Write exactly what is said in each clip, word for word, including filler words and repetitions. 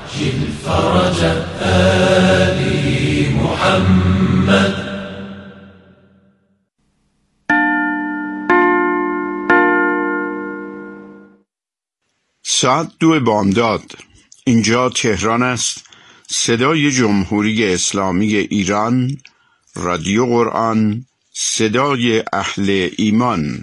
عجل فرج آل محمد. ساعت دو بامداد. اینجا تهران است. صدای جمهوری اسلامی ایران، رادیو قرآن، صدای اهل ایمان.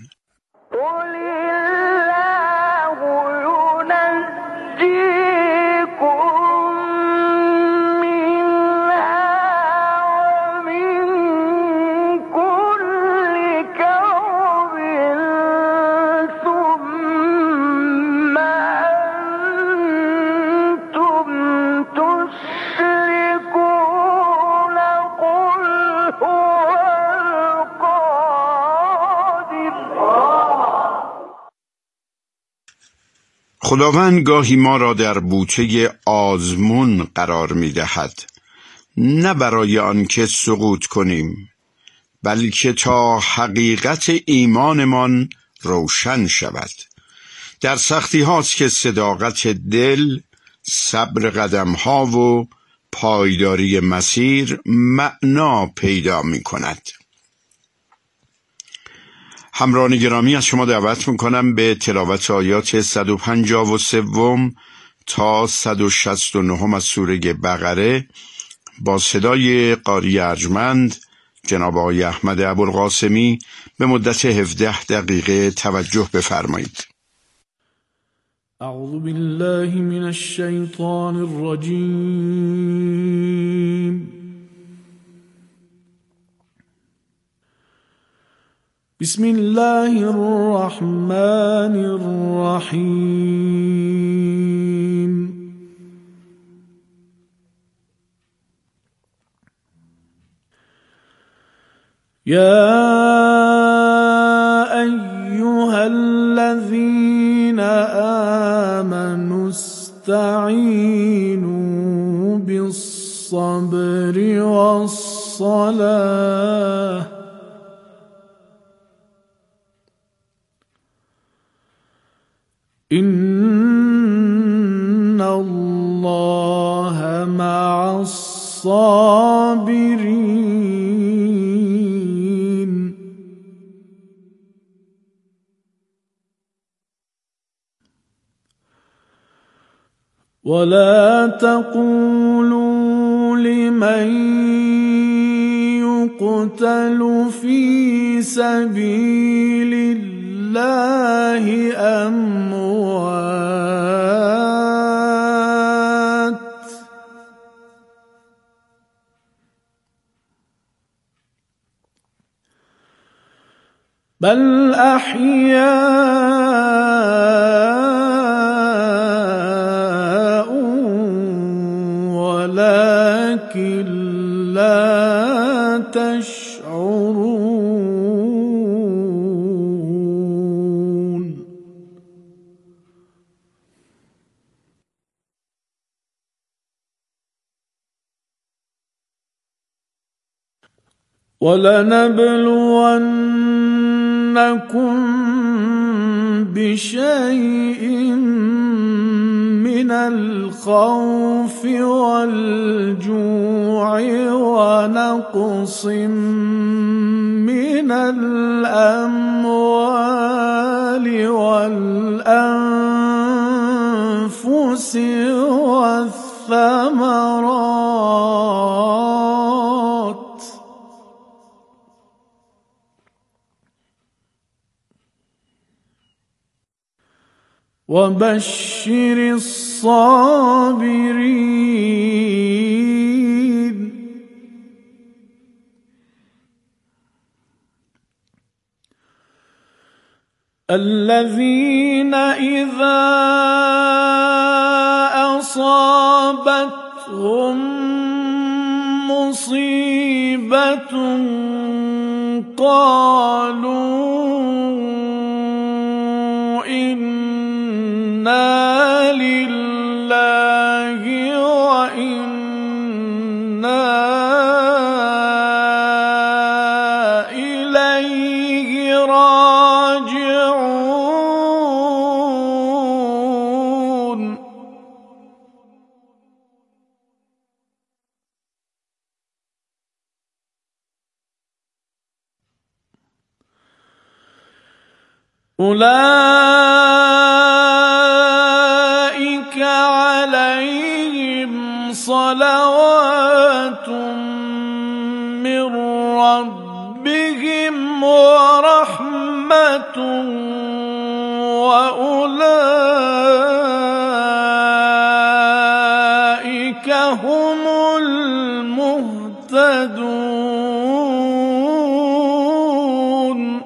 خداوند گاهی ما را در بوته آزمون قرار می دهد، نه برای آنکه سقوط کنیم، بلکه تا حقیقت ایمانمان روشن شود. در سختی هاست که صداقت دل، صبر قدم ها و پایداری مسیر معنا پیدا می کند. همراهان گرامی، از شما دعوت میکنم به تلاوت آیات صد و پنجاه و سه تا صد و شصت و نه از سوره بقره با صدای قاری ارجمند جناب آقای احمد ابوالقاسمی به مدت هفده دقیقه توجه بفرمایید. اعوذ بالله من الشیطان الرجیم. بسم الله الرحمن الرحیم. یا ایها الذین آمنوا استعینوا بالصبر والصلاة إن الله مع الصابرين. ولا تقولوا لمن يقتل في سبيل الله أموات بل أحياء ولكن لا تشعرون. ولنبلونكم بشيء من الخوف والجوع ونقص من الأموال والأنفس والثمرات وبشر الصابرين. الذين إذا أصابتهم مصيبة قالوا إنا لله وإنا إليه راجعون. أولئك عليهم صلوات من ربهم ورحمة وأولئك هم المهتدون.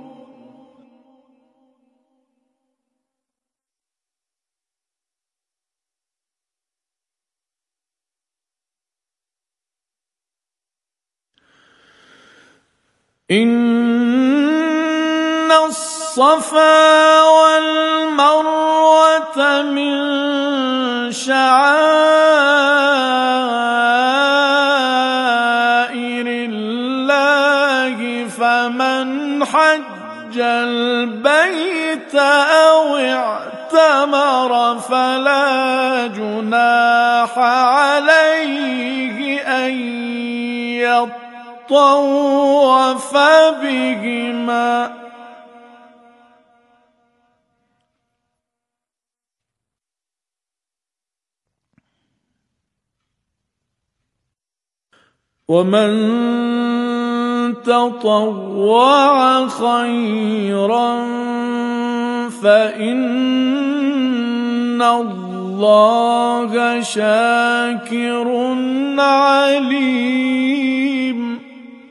إن الصفا والمروة من شعائر الله فمن حج البيت أو اعتمر فلا جناح عليه أن يطوف بهما ومن تطوع خيرا فإن الله شاكر عليم.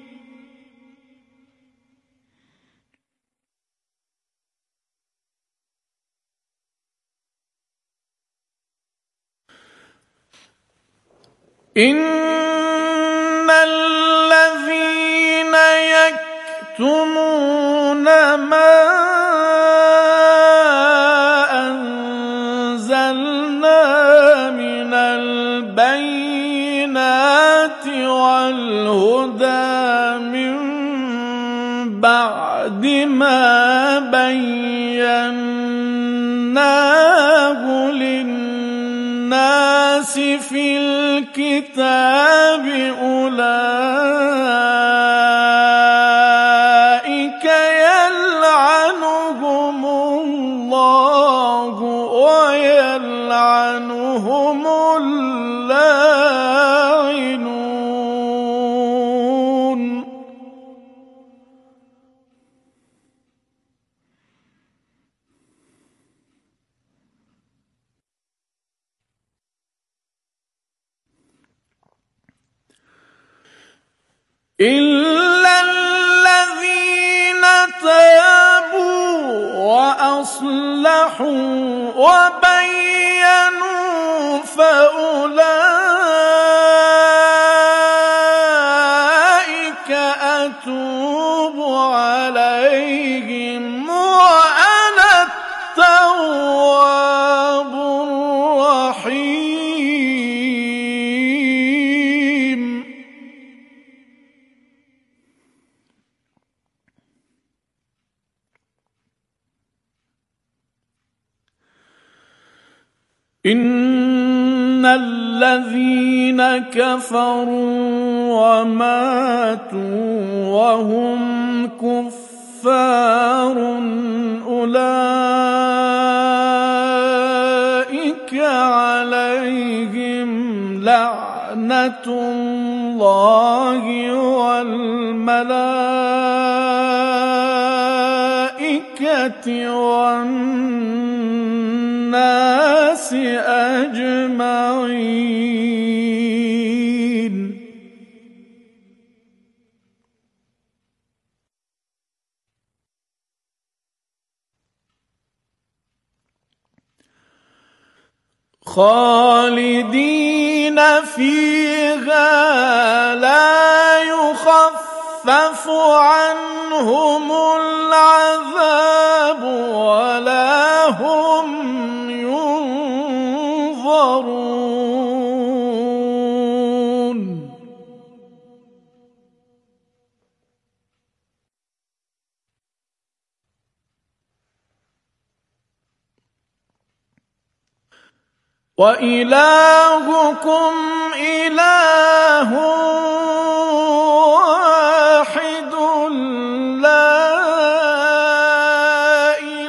إن الذين يكتمون ما أنزلنا من البينات والهدى من بعد ما بيناه للناس في الكتاب أولئك يلعنهم الله ويلعنهم اللاعنون. إلا الذين تابوا وأصلحوا وبينوا فأولئك أتوب عليهم وأنا التواب الرحيم. إن الذين كفروا وماتوا وهم كفار أولئك عليهم لعنة الله والملائكة والناس أجمعين. خالدين فيها لا يخفف عنهم العذاب ولا هم ينظرون. وإلهكم إله واحد لا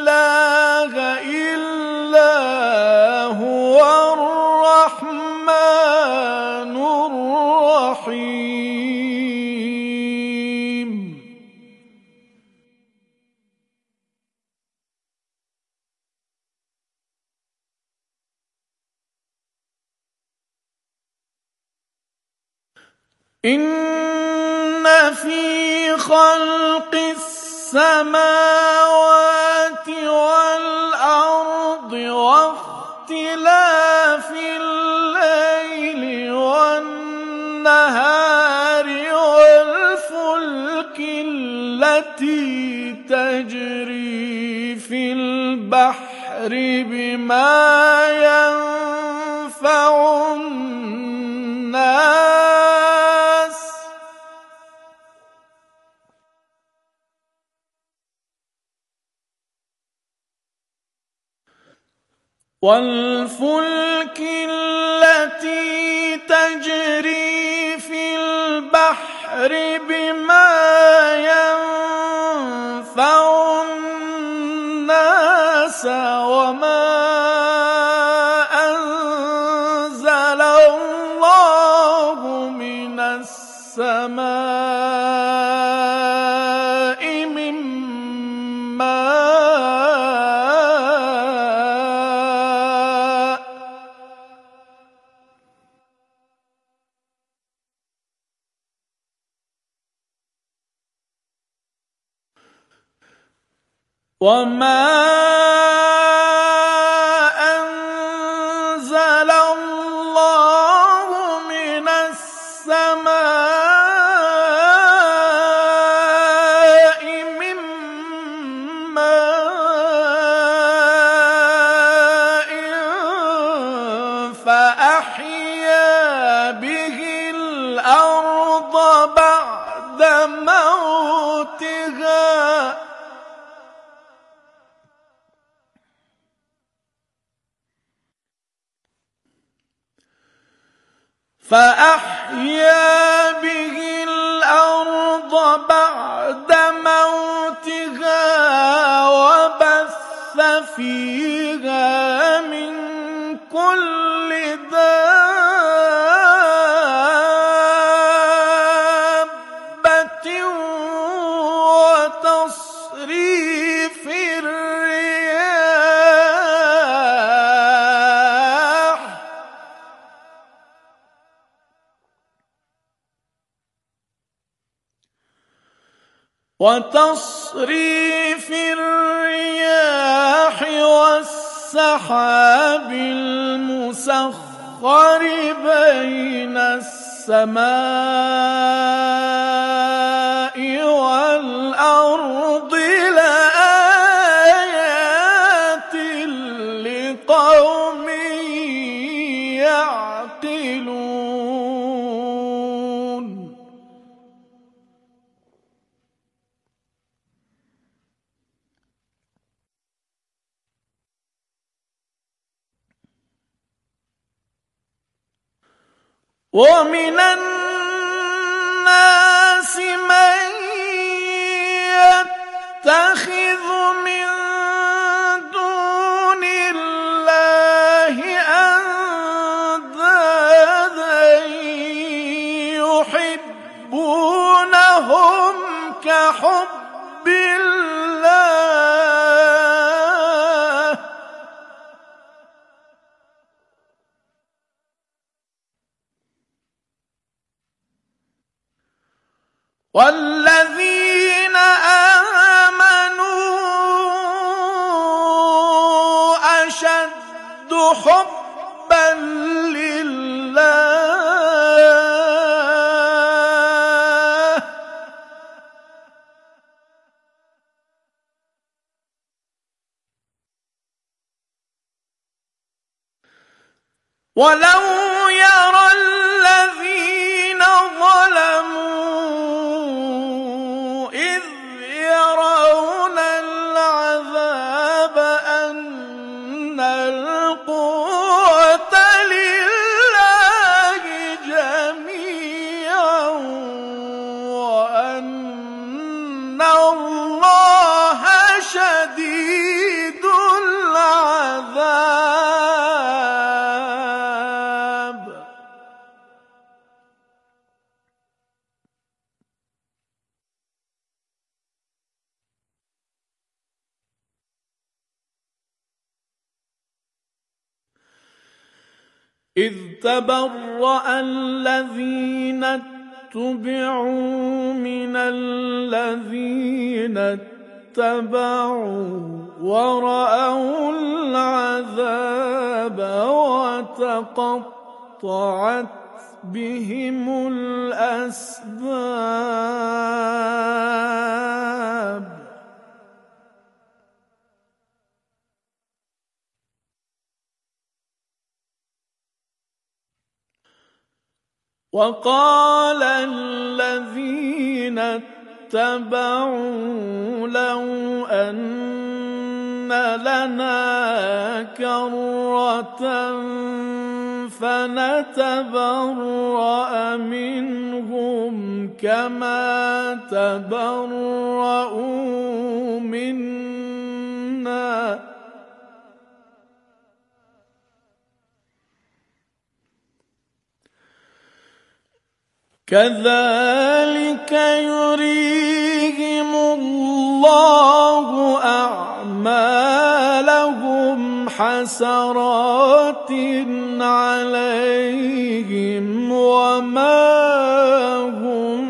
الرحمن الرحيم. إن في خلق السماوات والأرض واختلاف الليل والنهار والفلك التي تجري في البحر بما ينفع الناس والفلك التي تجري في البحر بما ينفع الناس وما أنزل الله من السماء من ماء وما أنزل الله من السماء من ماء فأحيا به الأرض بعد موتها فأحيا به الأرض بعد موتها وبث فيها من كل دابة وتصريف الرياح وتصريف الرياح والسحاب المسخر بين السماء والأرض لآيات لقوم يعقلون. ومن الناس من يتخذ من دون الله أندادا يحبونهم كحب الله والذين آمنوا أشد حبا لله ولو يرى الذين ظلموا إذ يرون العذاب أن القوة لله جميعا وأن الله شديد العذاب. شديد العذاب. إذ تبرأ الذين اتبعوا من الذين اتبعوا ورأوا العذاب وتقطعت بهم الأسباب وقال الذين اتبعوا لو أن لنا كرة فنتبرأ منهم كما تبرؤوا منا كذلك يريهم الله أعمالهم حسرات عليهم وما هم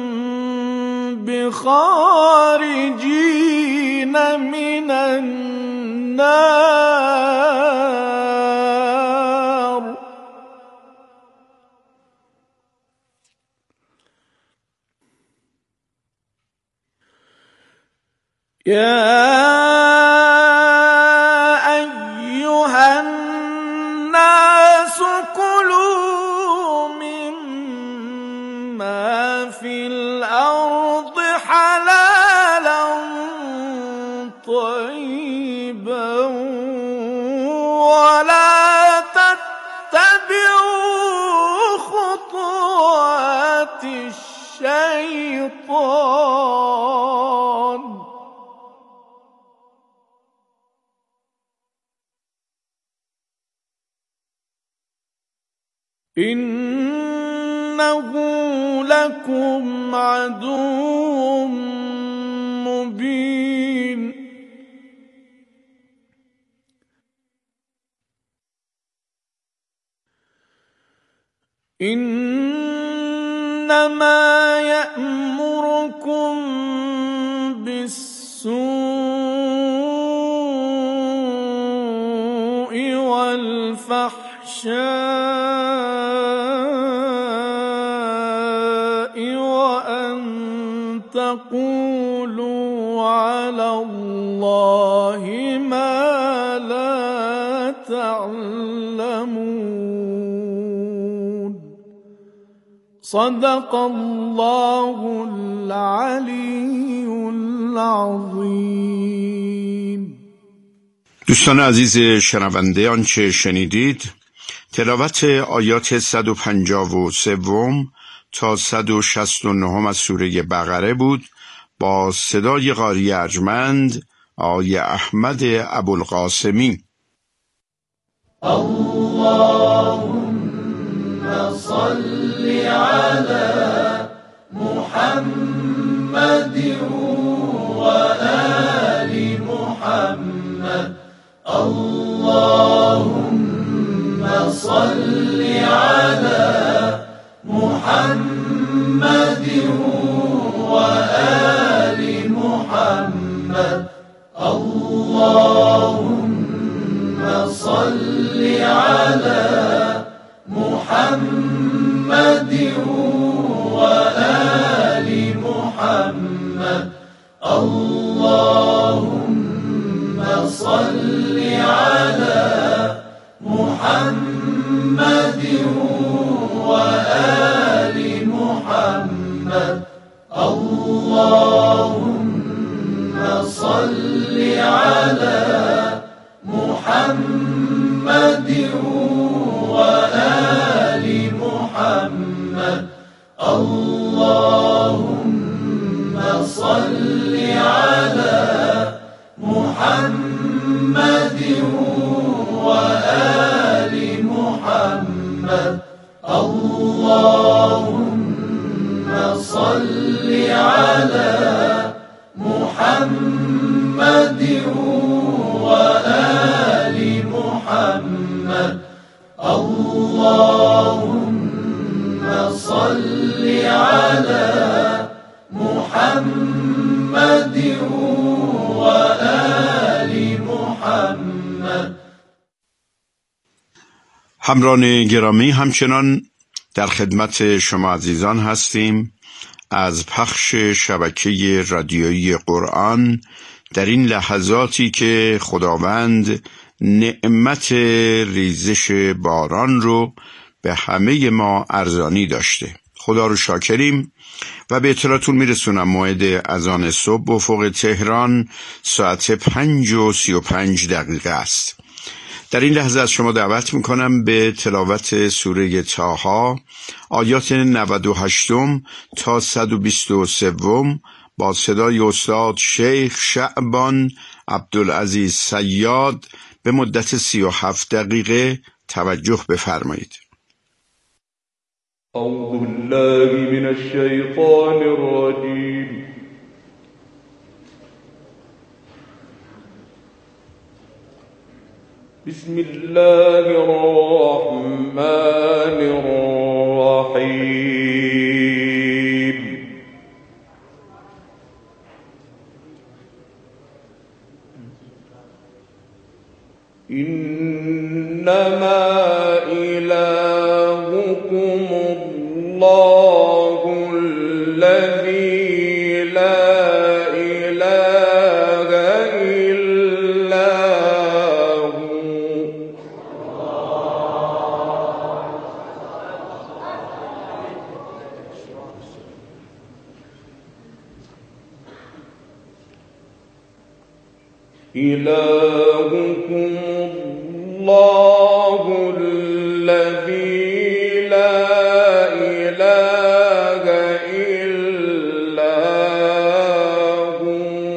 بخارجين من النار يا أيها الناس كلوا مما في الأرض حلالا طيبا ولا تتبعوا خطوات الشيطان إنه لكم عدو مبين إنما يأمركم بالسوء والفحشاء وأن تقولوا على الله ما لا تعلمون صدق الله العلی العظیم. دوستان عزیز شنونده، آنچه شنیدید تلاوت آیات صد و پنجاه و سه تا صد و شصت و نه از سوره بقره بود با صدای قاری ارجمند آقای احمد ابوالقاسمی. اللهم صل على محمد و آل محمد. اللهم صل على محمد و آل محمد. اللهم صل على محمد و آل محمد. اللهم صل على محمد و آل محمد. اللهم صل على محمد و آل محمد. اللهم صل على محمد و آل محمد. اللهم صل على محمد و آل محمد. الله همراهان گرامی، همچنان در خدمت شما عزیزان هستیم از پخش شبکه رادیویی قرآن در این لحظاتی که خداوند نعمت ریزش باران رو به همه ما ارزانی داشته. خدا رو شاکریم و به اطلاعتون میرسونم موعد اذان صبح افق تهران ساعت پنج و سی و پنج دقیقه است. در این لحظه از شما دعوت میکنم به تلاوت سوره طه آیات نود و هشت تا صد و بیست و سه با صدای استاد شیخ شعبان عبدالعزیز صیاد به مدت سی و هفت دقیقه توجه بفرمایید. اعوذ بالله من الشیطان الرجیم. بسم الله الرحمن الرحیم. انما الهکم الله الذی لا اله الا هو. إلهكم الله الذي لا إله إلا هو.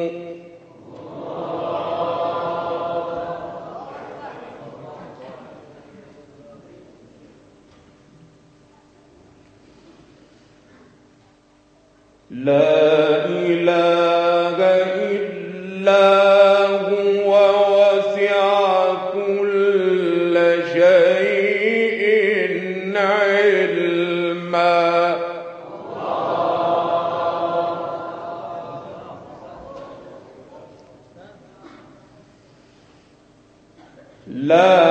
لا إله إلا هو وسع كل شيء علما. لا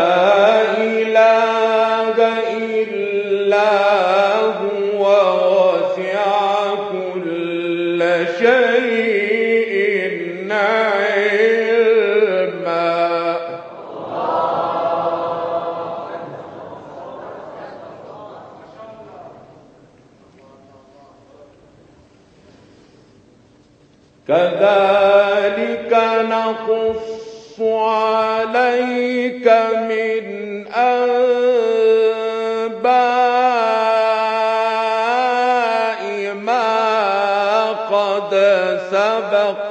إله إلا هو وسع كل شيء علما. كذلك نقص عليك من أنباء ما قد سبق.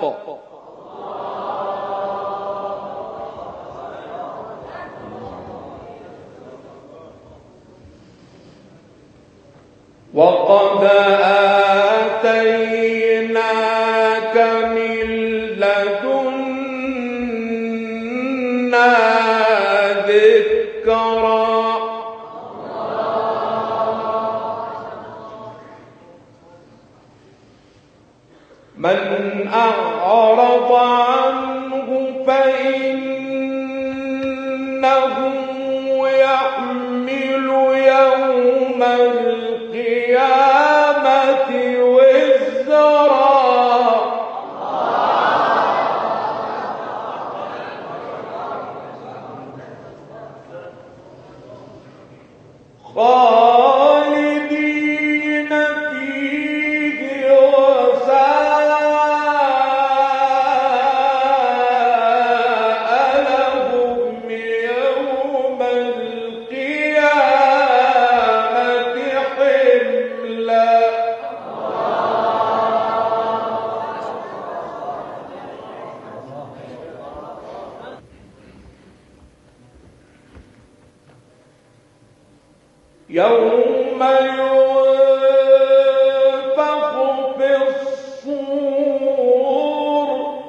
وقد آتيناك من لدنا ذكرا. من أعرض عنه فإنه يحمل يوم القيامة وزرا. خالدين فيه وساء لهم يوم القيامة حملا. يوم ينفخ في الصور.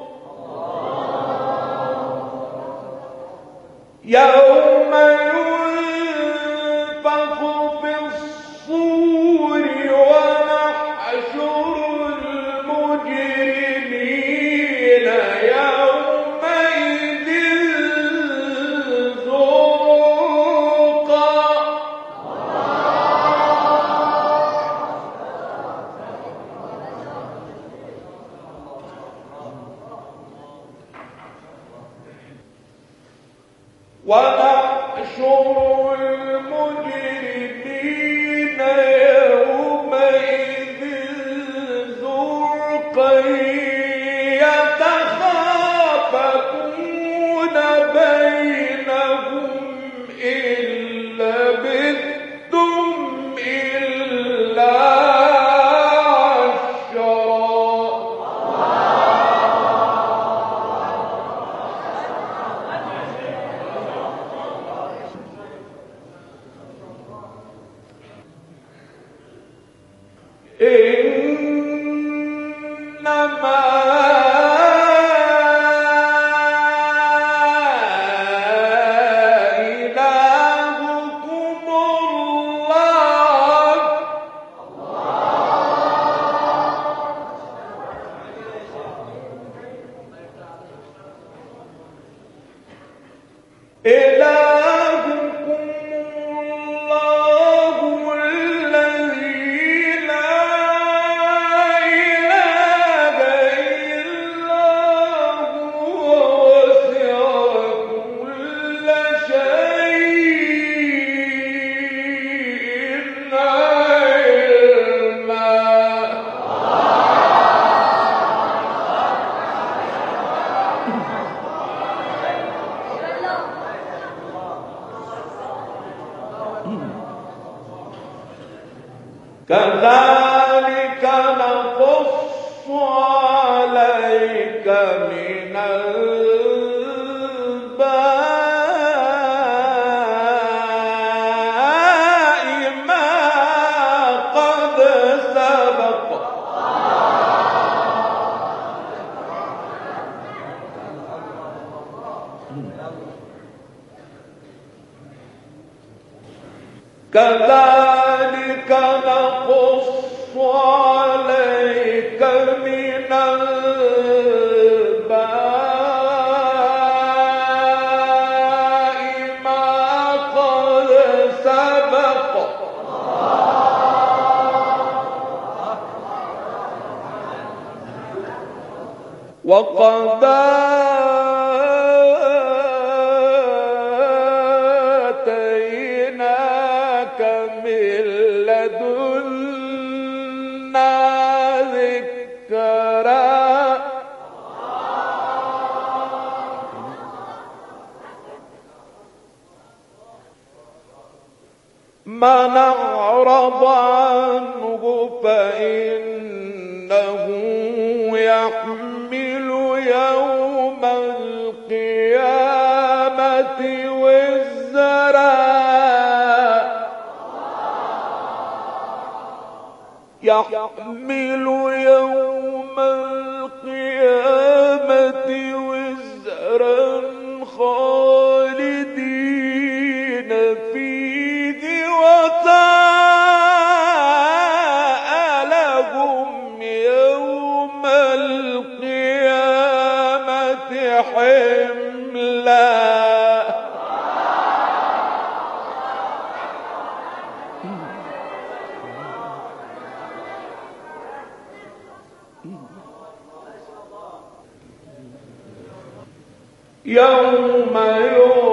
يوم ينفخ في الصور ونحشر المجرمين يومئذ زرقا. كذلك نقص عليك من الأنباء ما قد سبق كذلك نقص عليك من الأنباء ما قد سبق وقد آتيناك من لدنا ذكرا من أعرض عنه فإنه يحمل يوم القيامة وزرا يحمل يوم القيامة وزرا خالدين فيه وساء لهم يوم القيامة حملا يوم يوم